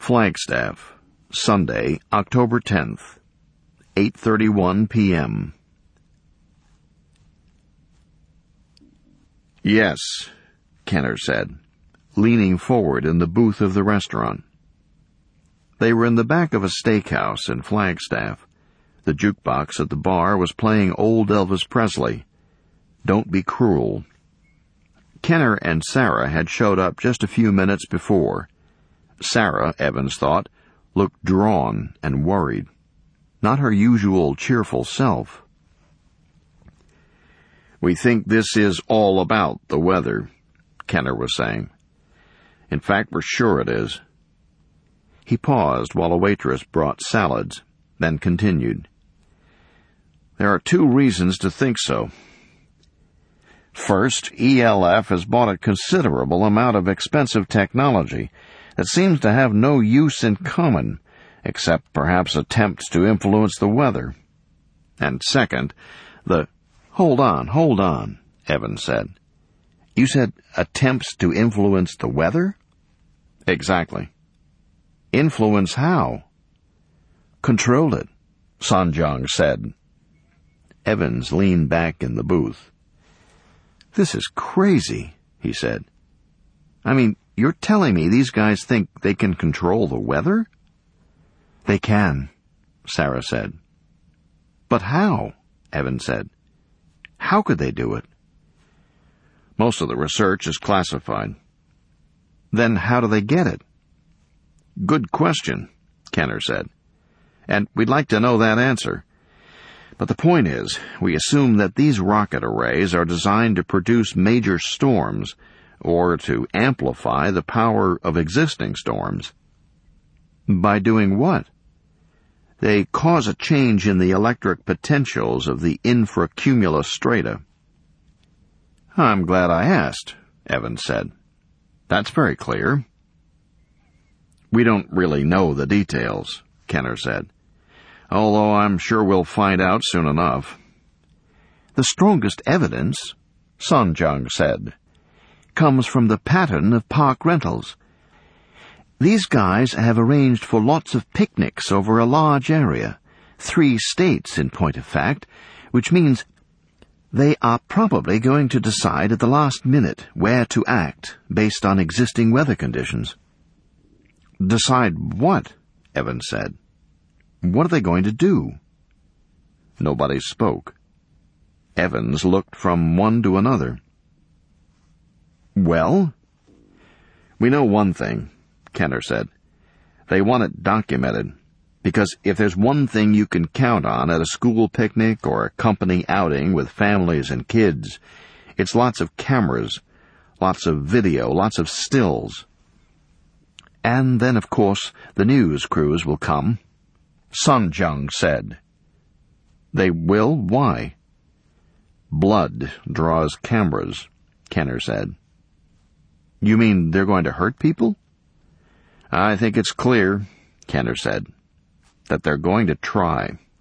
Flagstaff, Sunday, October 10th, 8:31 p.m. "Yes," Kenner said, leaning forward in the booth of the restaurant. They were in the back of a steakhouse in Flagstaff. The jukebox at the bar was playing old Elvis Presley, "Don't Be Cruel." Kenner and Sarah had showed up just a few minutes before. Sarah, Evans thought, looked drawn and worried. Not her usual cheerful self. "We think this is all about the weather," Kenner was saying. "In fact, we're sure it is." He paused while a waitress brought salads, then continued. "There are two reasons to think so. First, ELF has bought a considerable amount of expensive technology that seems to have no use in common, except perhaps attempts to influence the weather. And second, Hold on, Evans said. "You said attempts to influence the weather?" "Exactly." "Influence how?" "Control it," Sanjang said. Evans leaned back in the booth. "This is crazy," he said. "I mean, you're telling me these guys think they can control the weather?" "They can," Sarah said. "But how?" Evans said. "How could they do it?" "Most of the research is classified." "Then how do they get it?" "Good question," Kenner said. "And we'd like to know that answer. But the point is, we assume that these rocket arrays are designed to produce major storms, or to amplify the power of existing storms." "By doing what?" "They cause a change in the electric potentials of the infracumulus strata." "I'm glad I asked," Evans said. "That's very clear." "We don't really know the details," Kenner said, "although I'm sure we'll find out soon enough." "The strongest evidence," Sanjang said, "comes from the pattern of park rentals. These guys have arranged for lots of picnics over a large area, 3 states in point of fact, which means they are probably going to decide at the last minute where to act based on existing weather conditions." "Decide what?" Evans said. "What are they going to do?" Nobody spoke. Evans looked from one to another. "Well?" "We know one thing," Kenner said. "They want it documented, because if there's one thing you can count on at a school picnic or a company outing with families and kids, it's lots of cameras, lots of video, lots of stills. And then, of course, the news crews will come," Sanjang said. "They will? Why?" "Blood draws cameras," Kenner said. "You mean they're going to hurt people?" "I think it's clear," Kenner said, "that they're going to try."